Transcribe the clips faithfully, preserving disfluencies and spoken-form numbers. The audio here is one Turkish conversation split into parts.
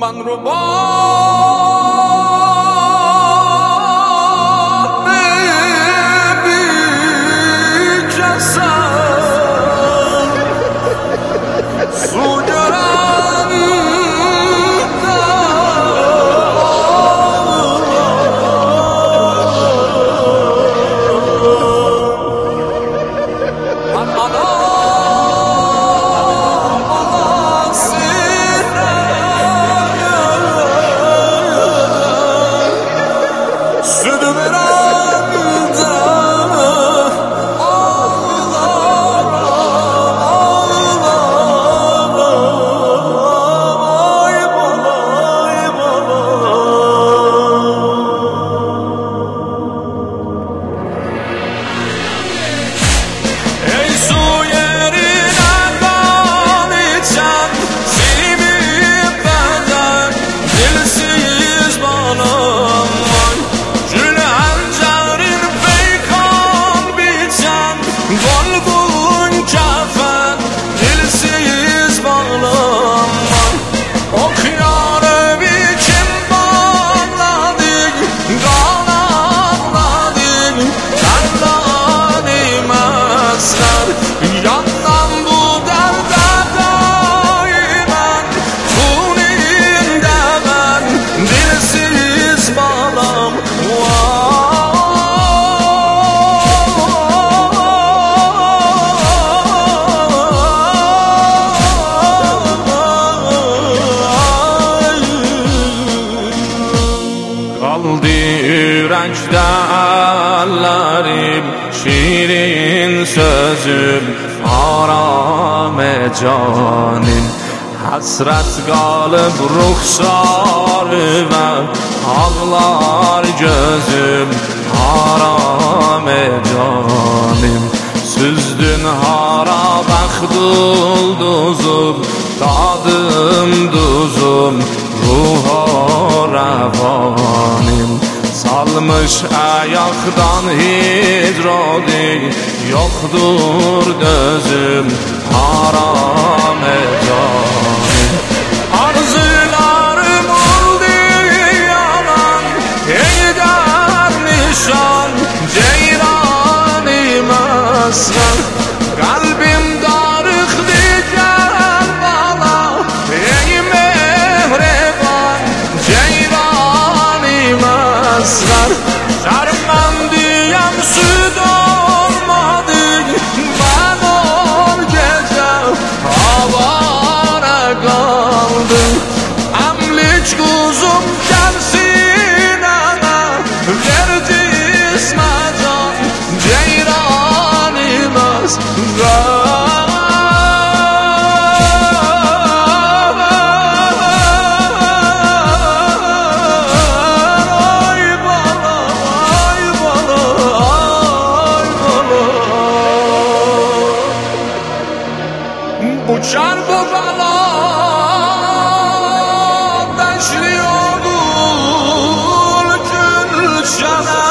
من رو با Yürekdə əllərim, şirin sözüm, aramə canim. Həsrət qalıb ruxsarıma, ağlar gözüm, aramə canim. Süzdün hara bəxt ulduzum, dadım duzum, ruha rəvanim. Salmış ayaktan hidrodik, yoktur dözüm, haram ecanim. Arzularım oldu yalan, eyder nişan, ceyranim aslan. Kalbim darıktı gel bana, ey mehreban, ceyranim aslan. Sarman diyem süt olmadı, ben ol gece havara kaldım. Emlik kuzum gelsin ana, verdi ismacan, ceyranim aslan. Uçar bu bala taşıyordur, Gülşen'e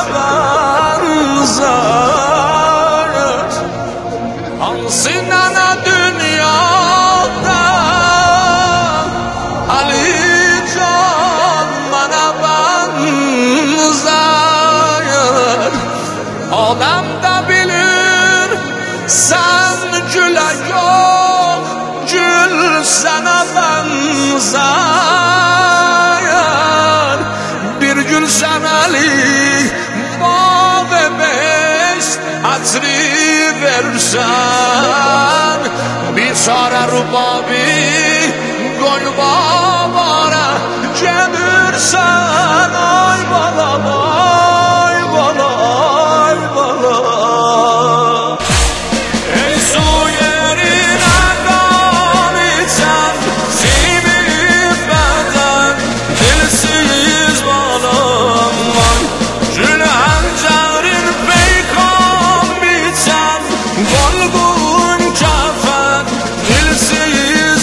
benzer. Ansın ana dünyada, Ali Can bana benzer. Adam da bilir sen güle yok, gül sana benzer. Bir gün seneli bağ ve beş hatri versen, bir çare rubabi gol babara gelirsen. Ay bala ay bala ay bala. Dilsiz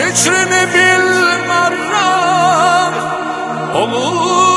Fikrini bilmem oğul